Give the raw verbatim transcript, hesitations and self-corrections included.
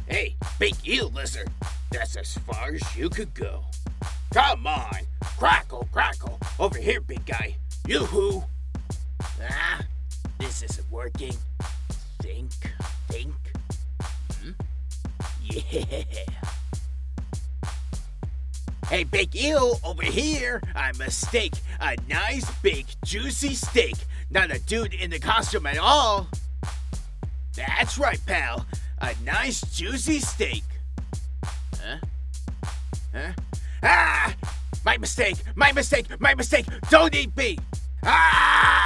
Hey, big eel lizard, that's as far as you could go. Come on, crackle, crackle, over here, big guy. Yoo-hoo. Ah, this isn't working. Think, think. Hmm? Yeah. Hey, big eel, over here. I'm a steak, a nice, big, juicy steak. Not a dude in the costume at all. That's right, pal. A nice, juicy steak. Huh? Huh? Ah! My mistake! My mistake! My mistake! Don't eat me! Ah!